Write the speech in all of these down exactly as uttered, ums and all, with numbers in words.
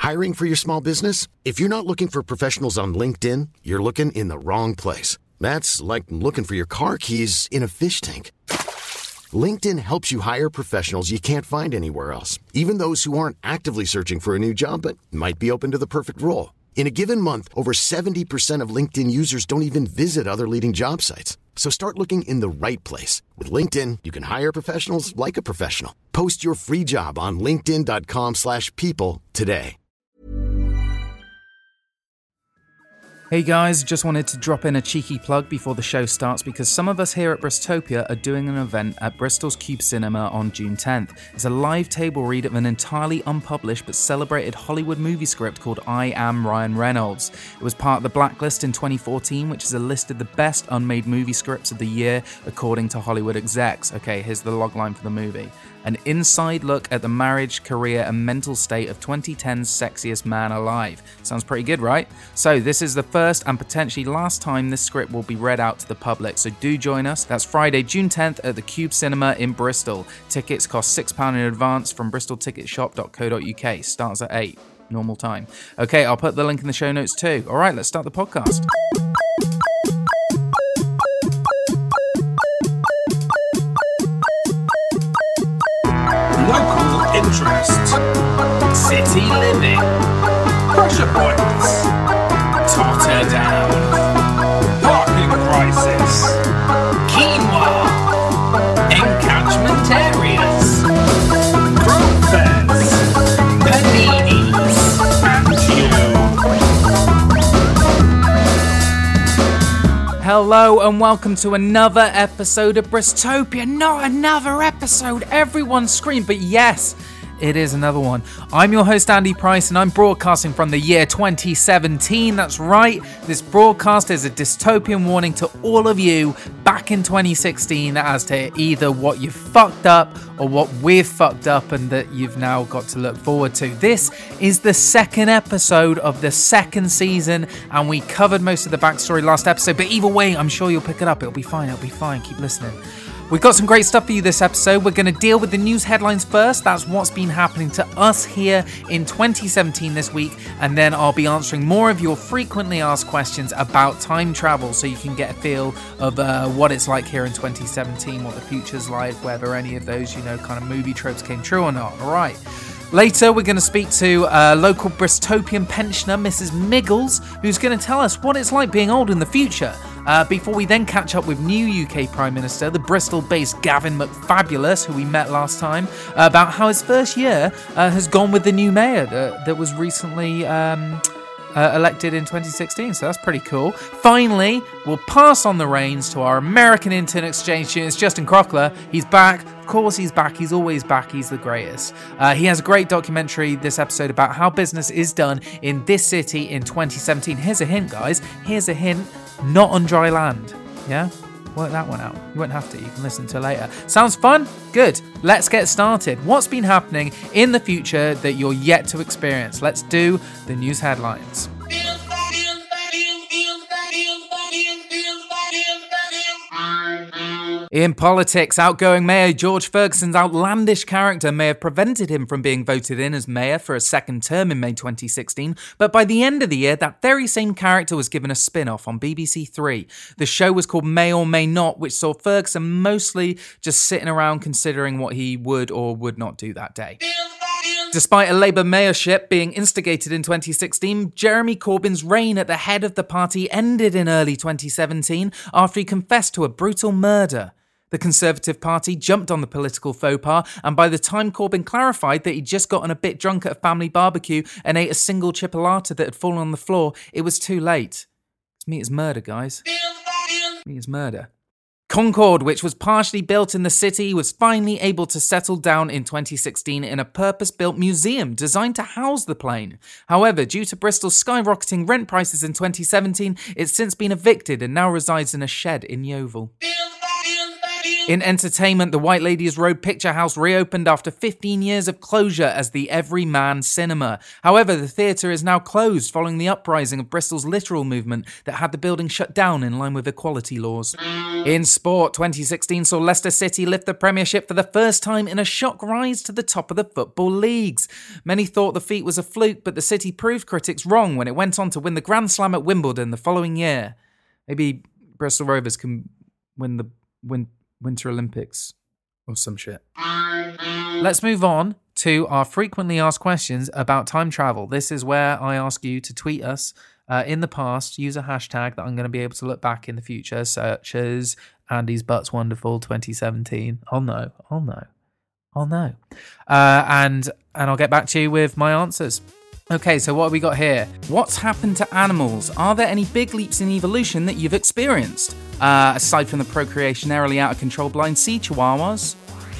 Hiring for your small business? If you're not looking for professionals on LinkedIn, you're looking in the wrong place. That's like looking for your car keys in a fish tank. LinkedIn helps you hire professionals you can't find anywhere else, even those who aren't actively searching for a new job but might be open to the perfect role. In a given month, over seventy percent of LinkedIn users don't even visit other leading job sites. So start looking in the right place. With LinkedIn, you can hire professionals like a professional. Post your free job on linkedin.com slash people today. Hey guys, just wanted to drop in a cheeky plug before the show starts because some of us here at Bristopia are doing an event at Bristol's Cube Cinema on June tenth. It's a live table read of an entirely unpublished but celebrated Hollywood movie script called I Am Ryan Reynolds. It was part of the Blacklist in twenty fourteen, which is a list of the best unmade movie scripts of the year according to Hollywood execs. Okay, here's the logline for the movie. An inside look at the marriage, career, and mental state of twenty ten's sexiest man alive. Sounds pretty good, right? So this is the first and potentially last time this script will be read out to the public, so do join us. That's Friday, June tenth at the Cube Cinema in Bristol. Tickets cost six pounds in advance from bristol ticket shop dot co dot uk. Starts at eight, normal time. Okay, I'll put the link in the show notes too. All right, let's start the podcast. Local interest, city living, pressure points, totter down, parking crisis, quinoa, encatchment areas, crop fairs, paninis, and you. Hello and welcome to another episode of Bristopia. Not another episode, everyone screamed, but yes, it is another one. I'm your host Andy Price and I'm broadcasting from the year twenty seventeen. That's right, this broadcast is a dystopian warning to all of you back in twenty sixteen as to either what you fucked up or what we've fucked up and that you've now got to look forward to. This is the second episode of the second season and we covered most of the backstory last episode, but either way, I'm sure you'll pick it up. It'll be fine, it'll be fine. Keep listening. We've got some great stuff for you this episode. We're going to deal with the news headlines first. That's what's been happening to us here in twenty seventeen this week. And then I'll be answering more of your frequently asked questions about time travel so you can get a feel of uh, what it's like here in twenty seventeen, what the future's like, whether any of those, you know, kind of movie tropes came true or not. All right. Later, we're going to speak to uh, local Bristopian pensioner, Missus Miggles, who's going to tell us what it's like being old in the future. Uh, before we then catch up with new U K Prime Minister, the Bristol-based Gavin McFabulous, who we met last time, uh, about how his first year uh, has gone with the new mayor that, that was recently um, uh, elected in twenty sixteen, so that's pretty cool. Finally, we'll pass on the reins to our American intern exchange student, Justin Crockler. He's back. Of course he's back. He's always back. He's the greatest. Uh, he has a great documentary this episode about how business is done in this city in twenty seventeen. Here's a hint, guys. Here's a hint. Not on dry land. Yeah? Work that one out. You won't have to. You can listen to it later. Sounds fun? Good. Let's get started. What's been happening in the future that you're yet to experience? Let's do the news headlines. In politics, outgoing Mayor George Ferguson's outlandish character may have prevented him from being voted in as mayor for a second term in May twenty sixteen, but by the end of the year, that very same character was given a spin-off on B B C Three. The show was called May or May Not, which saw Ferguson mostly just sitting around considering what he would or would not do that day. Despite a Labour mayorship being instigated in twenty sixteen, Jeremy Corbyn's reign at the head of the party ended in early twenty seventeen after he confessed to a brutal murder. The Conservative Party jumped on the political faux pas, and by the time Corbyn clarified that he'd just gotten a bit drunk at a family barbecue and ate a single chipolata that had fallen on the floor, it was too late. It's me as murder, guys. Me as murder. Concorde, which was partially built in the city, was finally able to settle down in twenty sixteen in a purpose-built museum designed to house the plane. However, due to Bristol's skyrocketing rent prices in twenty seventeen, it's since been evicted and now resides in a shed in Yeovil. In entertainment, the White Ladies Road Picture House reopened after fifteen years of closure as the Everyman Cinema. However, the theatre is now closed following the uprising of Bristol's literal movement that had the building shut down in line with equality laws. In sport, twenty sixteen saw Leicester City lift the Premiership for the first time in a shock rise to the top of the football leagues. Many thought the feat was a fluke, but the city proved critics wrong when it went on to win the Grand Slam at Wimbledon the following year. Maybe Bristol Rovers can win the win, Winter Olympics or some shit. Let's move on to our frequently asked questions about time travel. This is where I ask you to tweet us uh, in the past, use a hashtag that I'm going to be able to look back in the future, such as Andy's Butt's Wonderful twenty seventeen. I'll know, I'll know, I'll know. Uh, and, and I'll get back to you with my answers. Okay, so what have we got here? What's happened to animals? Are there any big leaps in evolution that you've experienced? Uh, aside from the procreationarily out of control blind sea chihuahuas?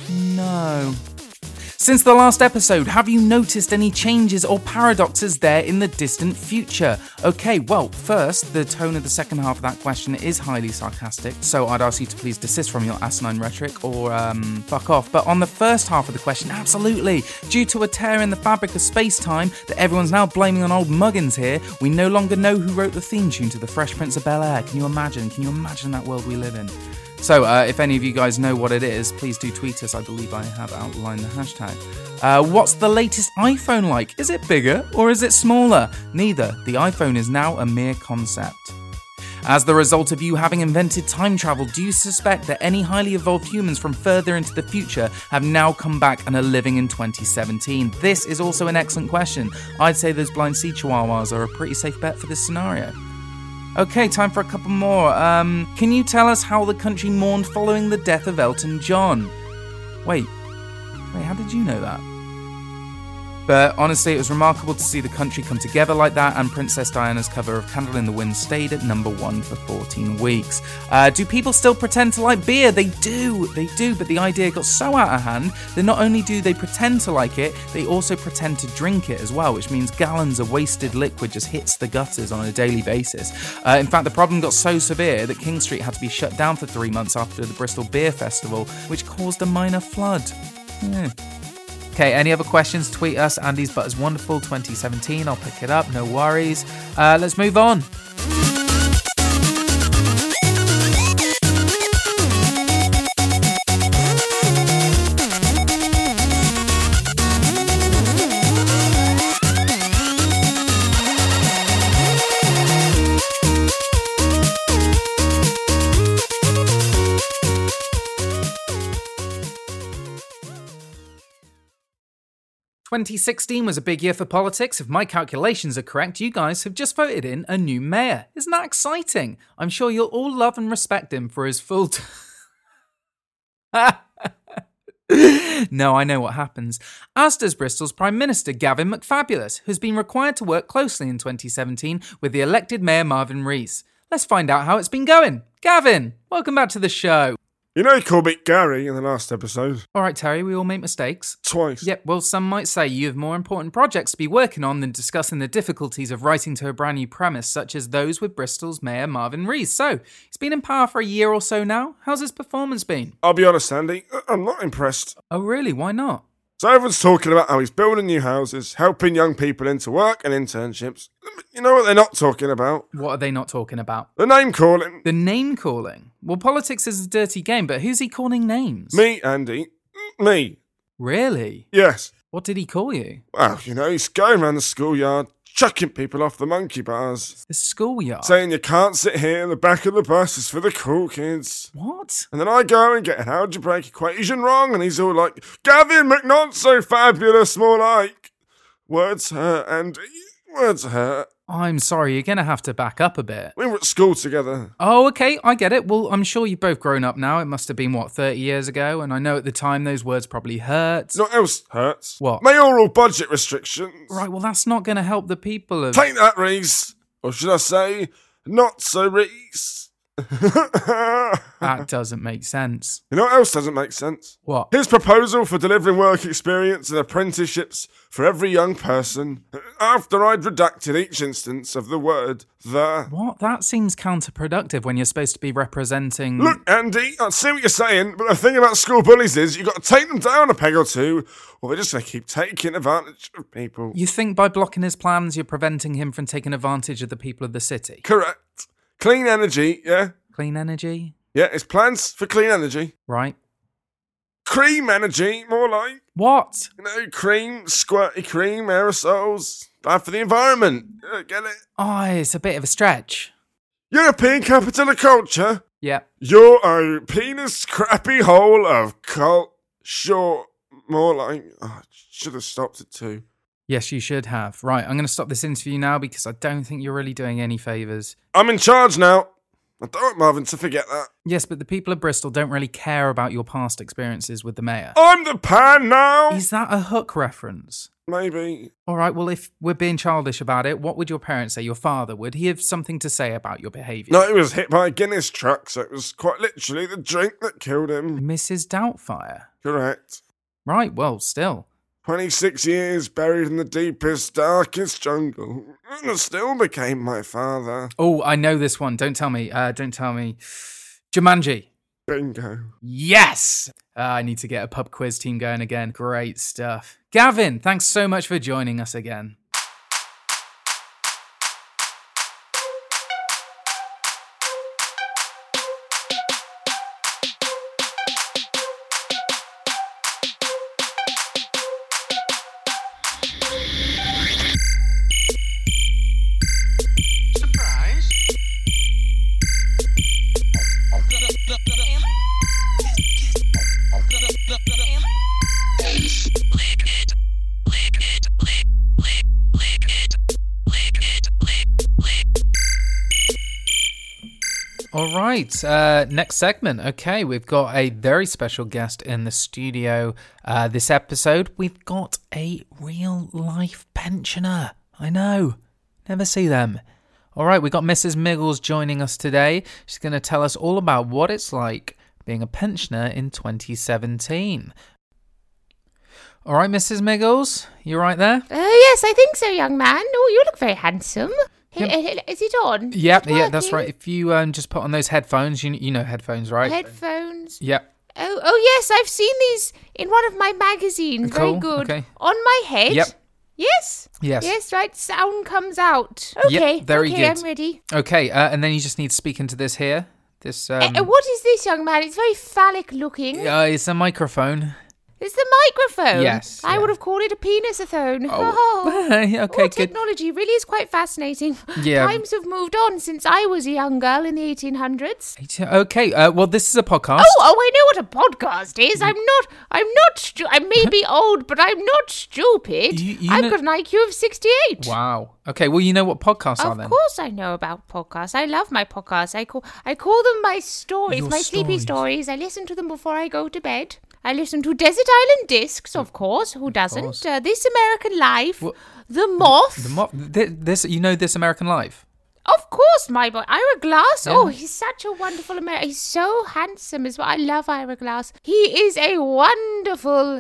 No. Since the last episode, have you noticed any changes or paradoxes there in the distant future? Okay, well, first, the tone of the second half of that question is highly sarcastic, so I'd ask you to please desist from your asinine rhetoric or um, fuck off. But on the first half of the question, absolutely. Due to a tear in the fabric of space-time that everyone's now blaming on old Muggins here, we no longer know who wrote the theme tune to The Fresh Prince of Bel-Air. Can you imagine? Can you imagine that world we live in? So, uh, if any of you guys know what it is, please do tweet us. I believe I have outlined the hashtag. Uh, what's the latest iPhone like? Is it bigger or is it smaller? Neither. The iPhone is now a mere concept. As the result of you having invented time travel, do you suspect that any highly evolved humans from further into the future have now come back and are living in twenty seventeen? This is also an excellent question. I'd say those blind sea chihuahuas are a pretty safe bet for this scenario. Okay, time for a couple more. Um, can you tell us how the country mourned following the death of Elton John? Wait, wait, how did you know that? But honestly, it was remarkable to see the country come together like that, and Princess Diana's cover of Candle in the Wind stayed at number one for fourteen weeks. Uh, do people still pretend to like beer? They do, they do, but the idea got so out of hand that not only do they pretend to like it, they also pretend to drink it as well, which means gallons of wasted liquid just hits the gutters on a daily basis. Uh, in fact, the problem got so severe that King Street had to be shut down for three months after the Bristol Beer Festival, which caused a minor flood. Yeah. Okay, any other questions? Tweet us. Andy's Butt is Wonderful twenty seventeen. I'll pick it up. No worries. Uh, let's move on. twenty sixteen was a big year for politics. If my calculations are correct, you guys have just voted in a new mayor. Isn't that exciting? I'm sure you'll all love and respect him for his full... T- no, I know what happens. As does Bristol's Prime Minister, Gavin McFabulous, who's been required to work closely in twenty seventeen with the elected Mayor Marvin Rees. Let's find out how it's been going. Gavin, welcome back to the show. You know you called me Gary in the last episode. All right, Terry, we all make mistakes. Twice. Yep, well, some might say you have more important projects to be working on than discussing the difficulties of writing to a brand new premise, such as those with Bristol's Mayor Marvin Rees. So, he's been in power for a year or so now. How's his performance been? I'll be honest, Andy, I'm not impressed. Oh, really? Why not? So everyone's talking about how he's building new houses, helping young people into work and internships. You know what they're not talking about? What are they not talking about? The name calling. The name calling? Well, politics is a dirty game, but who's he calling names? Me, Andy. Me. Really? Yes. What did he call you? Well, you know, he's going around the schoolyard, chucking people off the monkey bars. The schoolyard? Saying you can't sit here in the back of the bus, it's for the cool kids. What? And then I go and get an algebraic equation wrong, and he's all like, Gavin McNot so fabulous, more like. Words hurt, Andy. Words hurt. I'm sorry, you're going to have to back up a bit. We were at school together. Oh, okay, I get it. Well, I'm sure you've both grown up now. It must have been, what, thirty years ago? And I know at the time those words probably hurt. What else hurts? What? Mayoral budget restrictions. Right, well, that's not going to help the people of... Take that, Rees. Or should I say, not so Rees. That doesn't make sense. You know what else doesn't make sense? What? His proposal for delivering work experience and apprenticeships for every young person after I'd redacted each instance of the word the. What? That seems counterproductive when you're supposed to be representing... Look, Andy, I see what you're saying, but the thing about school bullies is you've got to take them down a peg or two, or they're just going to keep taking advantage of people. You think by blocking his plans, you're preventing him from taking advantage of the people of the city? Correct. Clean energy, yeah? Clean energy? Yeah, it's plans for clean energy. Right. Cream energy, more like. What? You know, cream, squirty cream, aerosols. Bad for the environment. Yeah, get it? Oh, it's a bit of a stretch. European capital of culture. Yep. You're a penis crappy hole of cult. Short, more like. Oh, should have stopped it too. Yes, you should have. Right, I'm going to stop this interview now because I don't think you're really doing any favours. I'm in charge now. I don't want Marvin to forget that. Yes, but the people of Bristol don't really care about your past experiences with the mayor. I'm the pan now! Is that a Hook reference? Maybe. All right, well, if we're being childish about it, what would your parents say? Your father, would he have something to say about your behaviour? No, he was hit by a Guinness truck, so it was quite literally the drink that killed him. Missus Doubtfire? Correct. Right, well, still. twenty-six years buried in the deepest, darkest jungle. And I still became my father. Oh, I know this one. Don't tell me. Uh, don't tell me. Jumanji. Bingo. Yes! Uh, I need to get a pub quiz team going again. Great stuff. Gavin, thanks so much for joining us again. All right, uh, next segment. Okay, we've got a very special guest in the studio. Uh, this episode, we've got a real-life pensioner. I know, never see them. All right, we've got Missus Miggles joining us today. She's going to tell us all about what it's like being a pensioner in twenty seventeen. All right, Missus Miggles, you right there? Uh, yes, I think so, young man. Oh, you look very handsome. Yep. H- Is it on? Yep, Is it yeah, that's working? right. If you um, just put on those headphones, you you know headphones, right? Headphones. Yep. Oh, oh yes, I've seen these in one of my magazines. Cool, Very good. okay. On my head. Yep. Yes. Yes. Yes, right. Sound comes out. Okay. Yep, very okay, good. I'm ready. Okay, uh, and then you just need to speak into this here. This um, Uh, uh, what is this, young man? It's very phallic looking. uh, it's a microphone. It's the microphone. Yes, I yeah. would have called it a penisathone. Oh, okay, Oh, good. technology really is quite fascinating. Yeah. Times have moved on since I was a young girl in the eighteen hundreds. Okay, uh, well, this is a podcast. Oh, oh, I know what a podcast is. I'm not, I'm not, stu- I may be old, but I'm not stupid. You- you I've know- got an I Q of sixty-eight. Wow. Okay, well, you know what podcasts are Of then? course I know about podcasts. I love my podcasts. I call, I call them my stories, Your my sleepy stories. stories. I listen to them before I go to bed. I listen to Desert Island Discs, of course. Who doesn't? course. Uh, This American Life. Wha- The Moth. The mo- thi- this, you know, This American Life. Of course, my boy. Ira Glass. Oh, he's such a wonderful American. He's so handsome as well. I love Ira Glass. He is a wonderful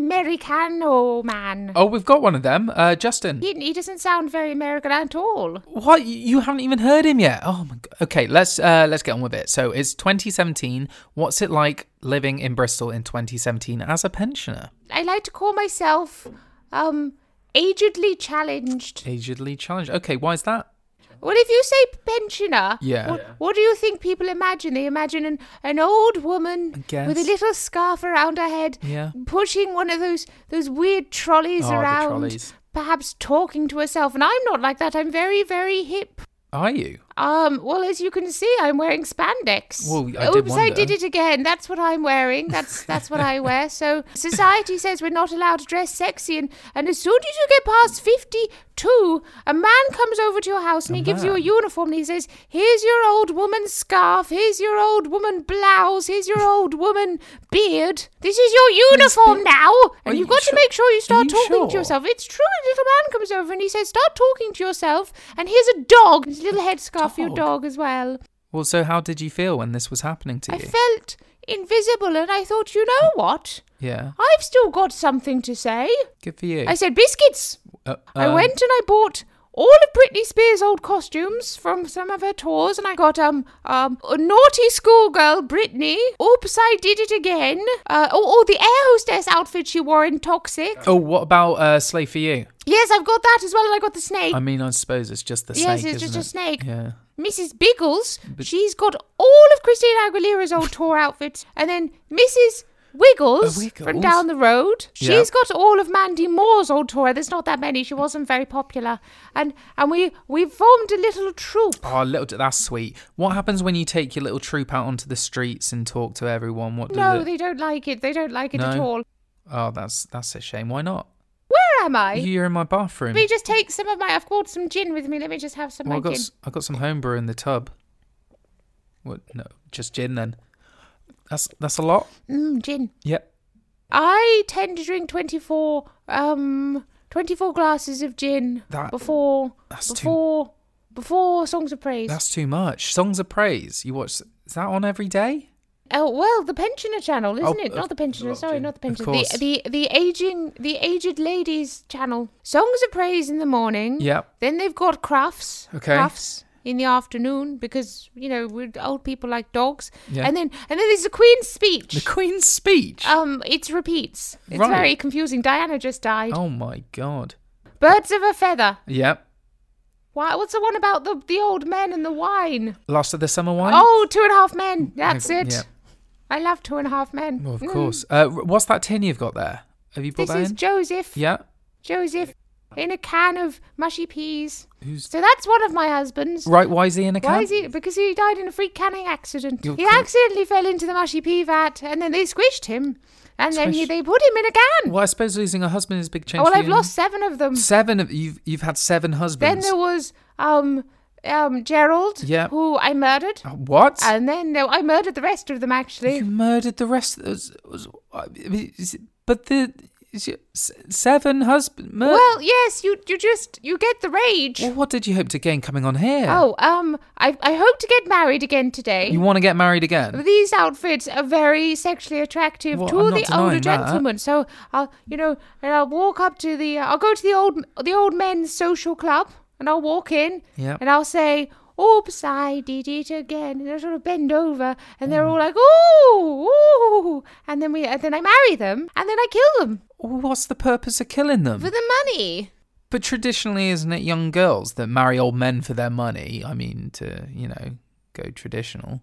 Americano man. Oh, we've got one of them, uh, Justin. He, he doesn't sound very American at all. What? You haven't even heard him yet? Oh my god. Okay, let's uh, let's get on with it. So it's twenty seventeen. What's it like living in Bristol in twenty seventeen as a pensioner? I like to call myself, um, agedly challenged. Agedly challenged. Okay, why is that? Well, if you say pensioner, Yeah. what, what do you think people imagine? They imagine an, an old woman guess. with a little scarf around her head, Yeah. pushing one of those those weird trolleys Oh, the around, trolleys. perhaps talking to herself. And I'm not like that. I'm very, very hip. Are you? Um, well, as you can see, I'm wearing spandex. Well, I did Oops, I wonder. did it again. That's what I'm wearing. That's that's what I wear. So society says we're not allowed to dress sexy, and, and as soon as you get past fifty-two, a man comes over to your house and A he gives you a man? uniform and he says, "Here's your old woman's scarf. Here's your old woman blouse. Here's your old woman beard. This is your uniform now, and Are you've you got sure? to make sure you start you talking to sure? yourself." It's true. A little man comes over and he says, "Start talking to yourself, and here's a dog. There's a little headscarf for your Dog? dog as well." Well, so how did you feel when this was happening to I you? felt invisible, and I thought, you know what? Yeah. I've still got something to say. Good for you. I said, biscuits. Uh, I um, went and I bought all of Britney Spears' old costumes from some of her tours, and I got um um a naughty schoolgirl Britney. Oops, I did it again. Uh, oh, oh, the air hostess outfit she wore in Toxic. Oh, what about uh, Slave for You? Yes, I've got that as well, and I got the snake. I mean, I suppose it's just the Yes, snake, it's just isn't a it? snake. Yeah. Missus Biggles, she's got all of Christina Aguilera's old tour outfits, and then Missus Wiggles, Oh, Wiggles. from down the road, Yeah. she's got all of Mandy Moore's old tour. There's not that many. She wasn't very popular, and and we we formed a little troupe. Oh, little, that's sweet. What happens when you take your little troop out onto the streets and talk to everyone? What does No, it... they don't like it. They don't like it at No? all. Oh, that's that's a shame. Why not? Where am I? You're in my bathroom. Let me just take some of my. I've brought some gin with me. Let me just have some Well, of I my got gin. s- I got some homebrew in the tub. What? No, just gin then. That's that's a lot. Mm, gin. Yep. I tend to drink twenty-four um twenty-four glasses of gin That- before that's too- before before Songs of Praise. That's too much. Songs of Praise. You watch? Is that on every day? Oh well, the Pensioner channel, isn't Oh, it? of- Not the Pensioner. Sorry, not the Pensioner. course. The the the aging the aged ladies channel. Songs of Praise in the morning. Yep. Then they've got crafts. Okay. Crafts in the afternoon because you know we're old people like dogs. Yeah. And then and then there's the Queen's speech. The Queen's speech. um, it's repeats. It's Right. very confusing. Diana just died. Oh my god. Birds of a feather. Yep. Why? What's the one about the the old men and the wine? Last of the Summer Wine. Oh, Two and a Half Men. That's it. Yeah. I love Two and a Half Men. Well, of Mm. course. Uh, what's that tin you've got there? Have you brought This that is in? Joseph. Yeah. Joseph in a can of mushy peas. Who's So that's one of my husbands. right? Why is he in a can? Why is he? Because he died in a freak canning accident. You're he cor- accidentally fell into the mushy pea vat, and then they squished him, and then he, Squish- they put him in a can. Well, I suppose losing a husband is a big change. Oh, well, for I've you. lost seven of them. seven of you've you've had seven Then husbands. there was um um Gerald, Yeah. who I murdered, Uh, what? and then there, I murdered the rest of them actually. You murdered the rest. Of those, was, I mean, is it- but the is it s- seven husband. Mur- Well, yes, you you just you get the rage. well, what did you hope to gain coming on here? Oh, um, I I hope to get married again today. you want to get married again? These outfits are very sexually attractive Well, to I'm not the older denying that. gentlemen. So I'll, you know, and I'll walk up to the, uh, I'll go to the old, the old men's social club, and I'll walk in, Yep. and I'll say, "Oops, I did it again," and I sort of bend over, and they're Mm. all like, "Ooh, ooh," and then we, and then I marry them, and then I kill them What's the purpose of killing them? for the money. But traditionally, isn't it young girls that marry old men for their money? I mean, to, you know, go traditional.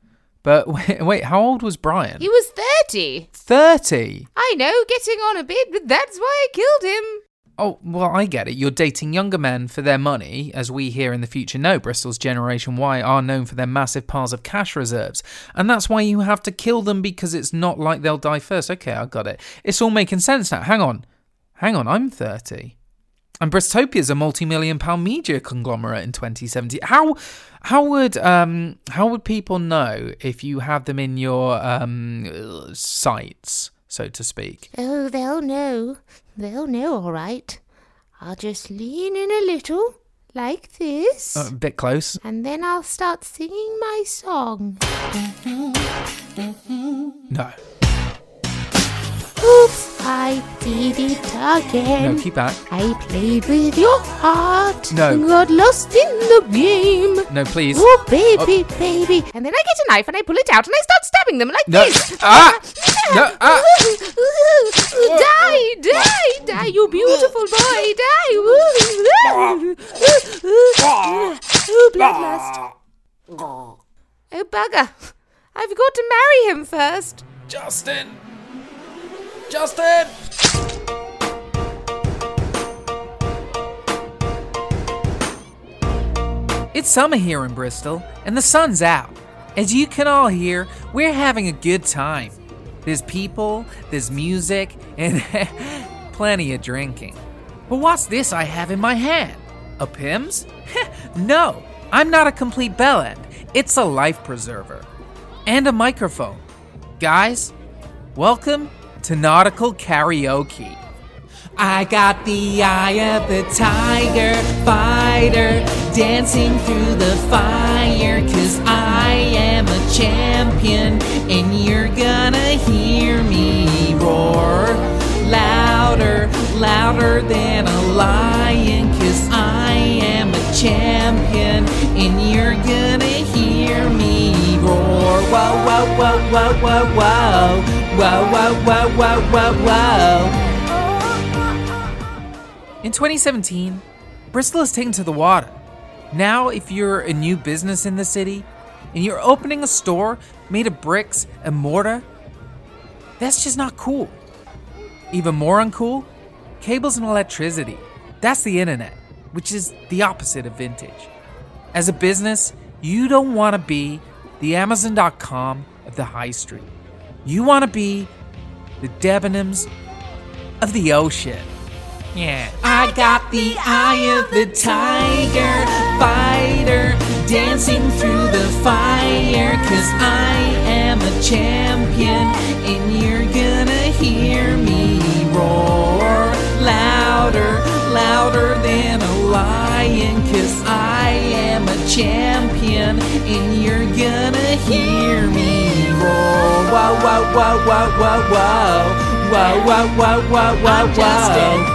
But wait, wait how old was Brian? He was thirty. thirty. I know, getting on a bit, but that's why I killed him. Oh, well, I get it. You're dating younger men for their money, as we here in the future know. Bristol's Generation Y are known for their massive piles of cash reserves. And that's why you have to kill them, because it's not like they'll die first. Okay, I got it. It's all making sense now. Hang on. Hang on, I'm thirty. And Bristopia's a multi-million pound media conglomerate in twenty seventy. How how would um how would people know if you have them in your um sights, so to speak? Oh, they'll know. They'll know, all right. I'll just lean in a little, like this, Uh, a bit close. and then I'll start singing my song. No. Oops, I did it again. No, keep back. I played with your heart No. and got lost in the game. No, please. Oh, baby, baby. And then I get a knife and I pull it out and I start stabbing them like No. this. Ah! No, ah! Die, die, die, you beautiful boy, die. Oh, bloodlust. Oh, bugger. I've got to marry him first. Justin! Justin! It's summer here in Bristol, and the sun's out. As you can all hear, we're having a good time. There's people, there's music, and plenty of drinking. But what's this I have in my hand? A Pimm's? No, I'm not a complete bellend. It's a life preserver. And a microphone. Guys, welcome to Nautical Karaoke. I got the eye of the tiger, fighter, dancing through the fire, 'cause I I am a champion, and you're gonna hear me roar louder, louder than a lion, 'cause I am a champion, and you're gonna hear me roar. Whoa, whoa, whoa, whoa, whoa, whoa, whoa, whoa, whoa, whoa, whoa, whoa. In twenty seventeen, Bristol is taken to the water. Now, if you're a new business in the city, and you're opening a store made of bricks and mortar, that's just not cool. Even more uncool, cables and electricity. That's the internet, which is the opposite of vintage. As a business, you don't want to be the Amazon dot com of the high street. You want to be the Debenhams of the ocean. Yeah. I got the eye of the tiger, fighter, dancing through the fire, 'cause I am a champion, and you're gonna hear me roar louder, louder than a lion, 'cause I am a champion, and you're gonna hear me roar. Whoa, whoa, whoa, whoa, whoa, whoa, whoa, whoa, whoa, whoa, whoa, whoa.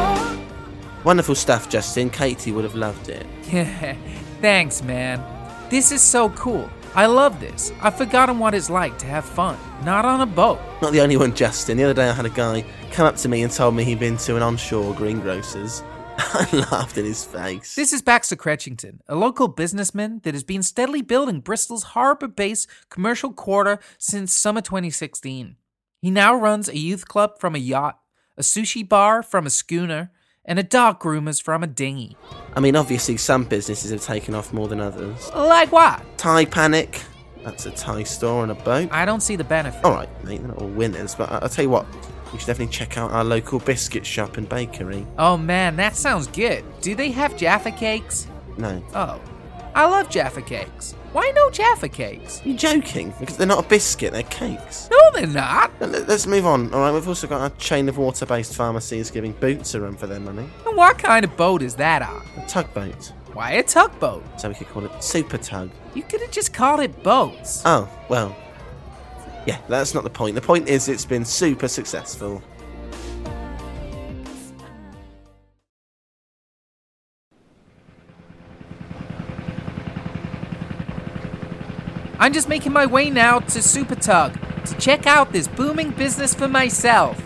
Wonderful stuff, Justin. Katie would have loved it. Yeah, thanks, man. This is so cool. I love this. I've forgotten what it's like to have fun, not on a boat. Not the only one, Justin. The other day I had a guy come up to me and told me he'd been to an onshore greengrocer's. I laughed in his face. This is Baxter Cretchington, a local businessman that has been steadily building Bristol's harbour-based commercial quarter since summer twenty sixteen. He now runs a youth club from a yacht, a sushi bar from a schooner, and a dog groomers from a dinghy. I mean, obviously some businesses have taken off more than others. Like what? Thai Panic. That's a Thai store on a boat. I don't see the benefit. Alright, mate, they're not all winners, but I- I'll tell you what, you should definitely check out our local biscuit shop and bakery. Oh man, that sounds good. Do they have Jaffa cakes? No. Oh, I love Jaffa cakes. Why no Jaffa cakes? You're joking? Because they're not a biscuit, they're cakes. No, they're not. Now, let- Let's move on, alright? We've also got our chain of water-based pharmacies giving boots a run for their money. And what kind of boat is that on? A tugboat. Why a tugboat? So we could call it Super Tug. You could have just called it boats. Oh, well. Yeah, that's not the point. The point is it's been super successful. I'm just making my way now to Super Tug to check out this booming business for myself.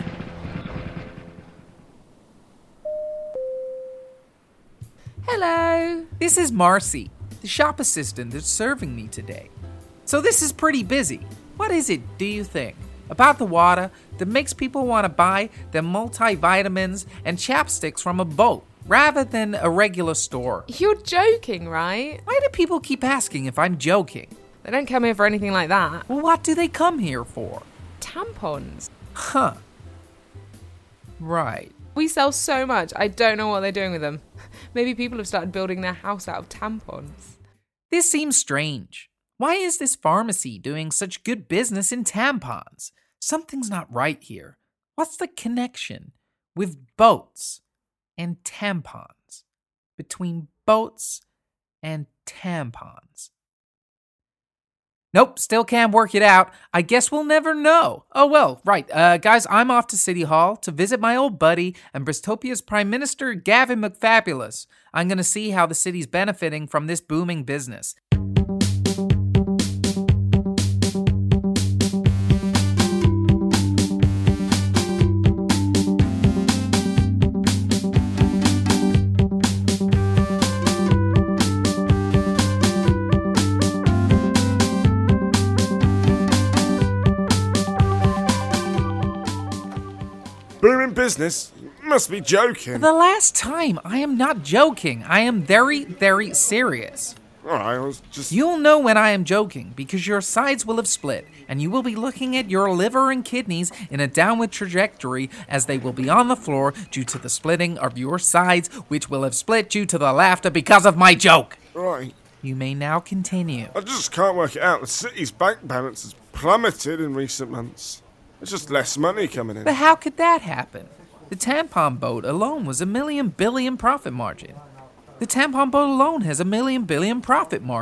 Hello. This is Marcy, the shop assistant that's serving me today. So this is pretty busy. What is it, do you think, about the water that makes people want to buy their multivitamins and chapsticks from a boat rather than a regular store? You're joking, right? Why do people keep asking if I'm joking? They don't come here for anything like that. Well, what do they come here for? Tampons. Huh. Right. We sell so much, I don't know what they're doing with them. Maybe people have started building their house out of tampons. This seems strange. Why is this pharmacy doing such good business in tampons? Something's not right here. What's the connection with boats and tampons? Between boats and tampons? Nope, still can't work it out. I guess we'll never know. Oh well, right. Uh, guys, I'm off to City Hall to visit my old buddy and Bristopia's Prime Minister, Gavin McFabulous. I'm going to see how the city's benefiting from this booming business. Booming business? You must be joking. For the last time, I am not joking. I am very, very serious. Alright, I was just... You'll know when I am joking because your sides will have split and you will be looking at your liver and kidneys in a downward trajectory as they will be on the floor due to the splitting of your sides, which will have split due to the laughter because of my joke. Right. You may now continue. I just can't work it out. The city's bank balance has plummeted in recent months. There's just less money coming in. But how could that happen? The tampon boat alone was a million billion profit margin. The tampon boat alone has a million billion profit margin.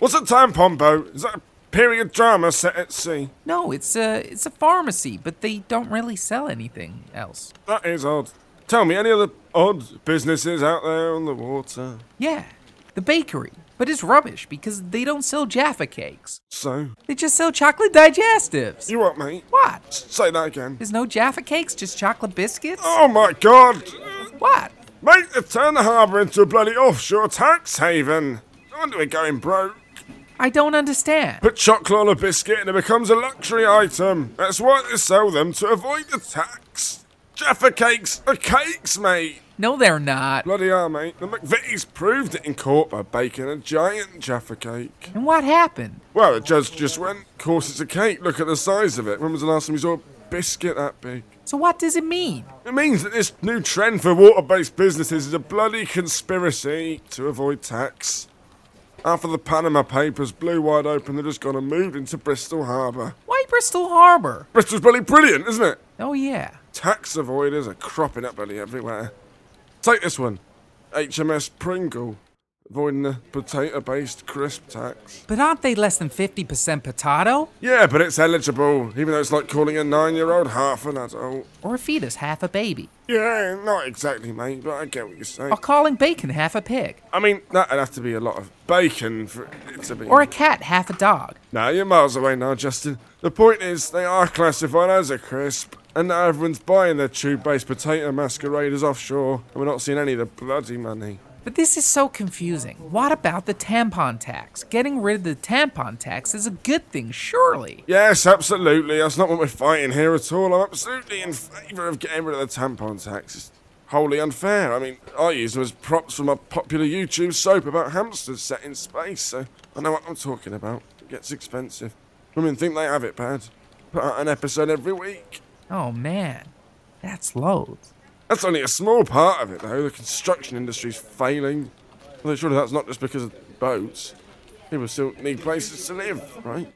What's a tampon boat? Is that a period drama set at sea? No, it's a, it's a pharmacy, but they don't really sell anything else. That is odd. Tell me, any other odd businesses out there on the water? Yeah, the bakery. But it's rubbish because they don't sell Jaffa cakes. So? They just sell chocolate digestives. You what, mate? What? S- Say that again. There's no Jaffa cakes, just chocolate biscuits? Oh my god! What? Mate, they've turned the harbour into a bloody offshore tax haven. No wonder we're going broke. I don't understand. Put chocolate on a biscuit and it becomes a luxury item. That's why they sell them, to avoid the tax. Jaffa cakes are cakes, mate. No, they're not. Bloody hell, mate. The McVitie's proved it in court by baking a giant Jaffa cake. And what happened? Well, the judge just went, of course it's a cake, look at the size of it. When was the last time you saw a biscuit that big? So what does it mean? It means that this new trend for water-based businesses is a bloody conspiracy to avoid tax. After the Panama Papers blew wide open, they've just gone and moved into Bristol Harbour. Why Bristol Harbour? Bristol's bloody brilliant, isn't it? Oh, yeah. Tax avoiders are cropping up bloody everywhere. Take this one. H M S Pringle. Avoiding the potato-based crisp tax. But aren't they less than fifty percent potato? Yeah, but it's eligible, even though it's like calling a nine-year-old half an adult. Or a fetus half a baby? Yeah, not exactly, mate, but I get what you're saying. Or calling bacon half a pig? I mean, that'd have to be a lot of bacon for it to be... Or a cat half a dog? Nah, you're miles away now, Justin. The point is, they are classified as a crisp, and now everyone's buying their tube-based potato masqueraders offshore, and we're not seeing any of the bloody money. But this is so confusing. What about the tampon tax? Getting rid of the tampon tax is a good thing, surely. Yes, absolutely. That's not what we're fighting here at all. I'm absolutely in favour of getting rid of the tampon tax. It's wholly unfair. I mean, I use them as props from a popular YouTube soap about hamsters set in space, so I know what I'm talking about. It gets expensive. Women think they have it bad. Put out an episode every week. Oh man, that's loads. That's only a small part of it, though. The construction industry's failing. Although surely that's not just because of boats. People still need places to live, right?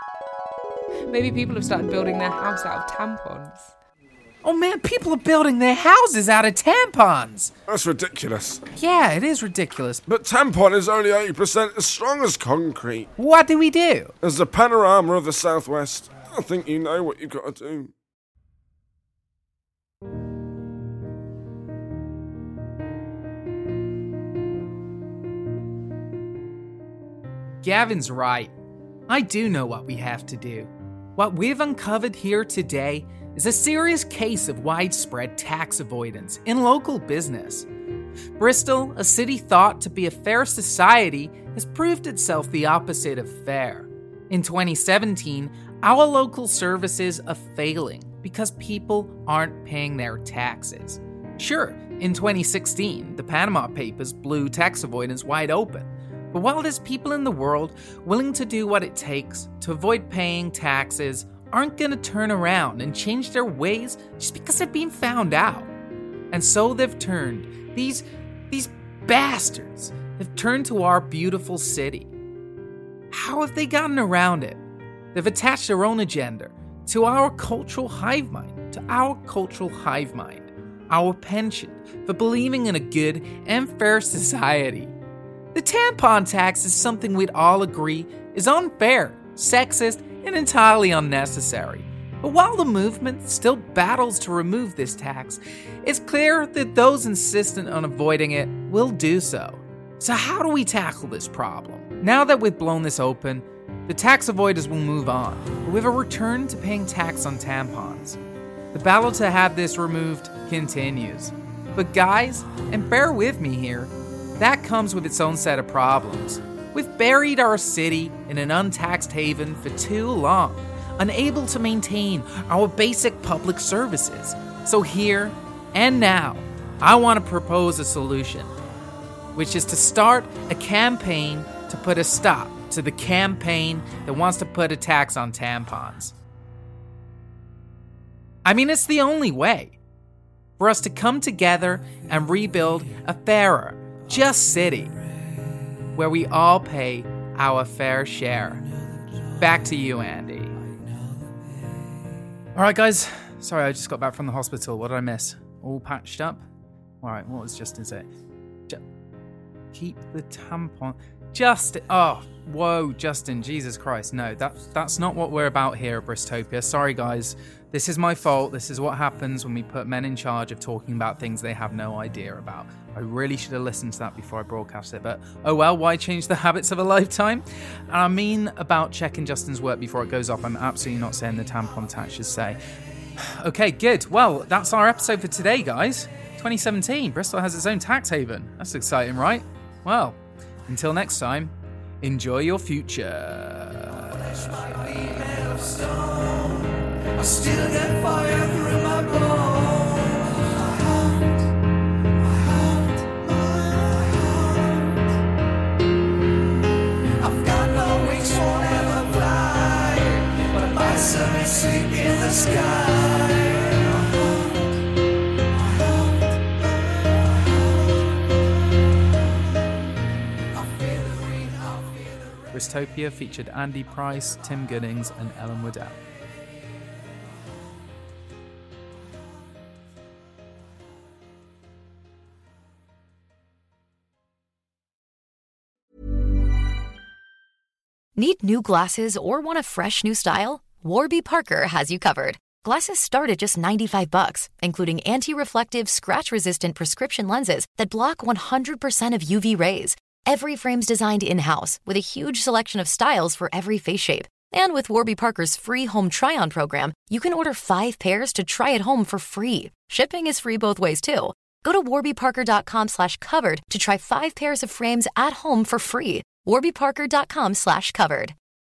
Maybe people have started building their house out of tampons. Oh man, people are building their houses out of tampons. That's ridiculous. Yeah, it is ridiculous. But tampon is only eighty percent as strong as concrete. What do we do? As the panorama of the Southwest, I think you know what you've got to do. Gavin's right. I do know what we have to do. What we've uncovered here today is a serious case of widespread tax avoidance in local business. Bristol, a city thought to be a fair society, has proved itself the opposite of fair. In twenty seventeen, our local services are failing because people aren't paying their taxes. Sure, in twenty sixteen, the Panama Papers blew tax avoidance wide open. But while there's people in the world willing to do what it takes to avoid paying taxes, aren't going to turn around and change their ways just because they've been found out. And so they've turned, these, these bastards have turned to our beautiful city. How have they gotten around it? They've attached their own agenda to our cultural hive mind, to our cultural hive mind, our penchant for believing in a good and fair society. The tampon tax is something we'd all agree is unfair, sexist, and entirely unnecessary. But while the movement still battles to remove this tax, it's clear that those insistent on avoiding it will do so. So how do we tackle this problem? Now that we've blown this open, the tax avoiders will move on, with a return to paying tax on tampons. The battle to have this removed continues. But guys, and bear with me here, that comes with its own set of problems. We've buried our city in an untaxed haven for too long, unable to maintain our basic public services. So here and now, I want to propose a solution, which is to start a campaign to put a stop to the campaign that wants to put a tax on tampons. I mean, it's the only way for us to come together and rebuild a fairer, just city where we all pay our fair share. Back to you, Andy. All right, guys. Sorry, I just got back from the hospital. What did I miss? All patched up? All right, what was Justin saying? Ju- keep the tampon... Just... Oh, whoa, Justin, Jesus Christ. No, that, that's not what we're about here at Bristopia. Sorry, guys. This is my fault. This is what happens when we put men in charge of talking about things they have no idea about. I really should have listened to that before I broadcast it, but oh well, why change the habits of a lifetime? And I mean about checking Justin's work before it goes off. I'm absolutely not saying the tampon tax should say. Okay, good. Well, that's our episode for today, guys. twenty seventeen, Bristol has its own tax haven. That's exciting, right? Well, until next time, enjoy your future. I still get fire through my bones. I've got no wings, won't ever fly, but my sun is sleep in the sky. Bristopia featured Andy Price, Tim Goodings, and Ellen Waddell. Need new glasses or want a fresh new style? Warby Parker has you covered. Glasses start at just ninety-five bucks, including anti-reflective, scratch-resistant prescription lenses that block one hundred percent of U V rays. Every frame's designed in-house with a huge selection of styles for every face shape. And with Warby Parker's free home try-on program, you can order five pairs to try at home for free. Shipping is free both ways, too. Go to warbyparker.com slash covered to try five pairs of frames at home for free. warbyparker.com slash covered.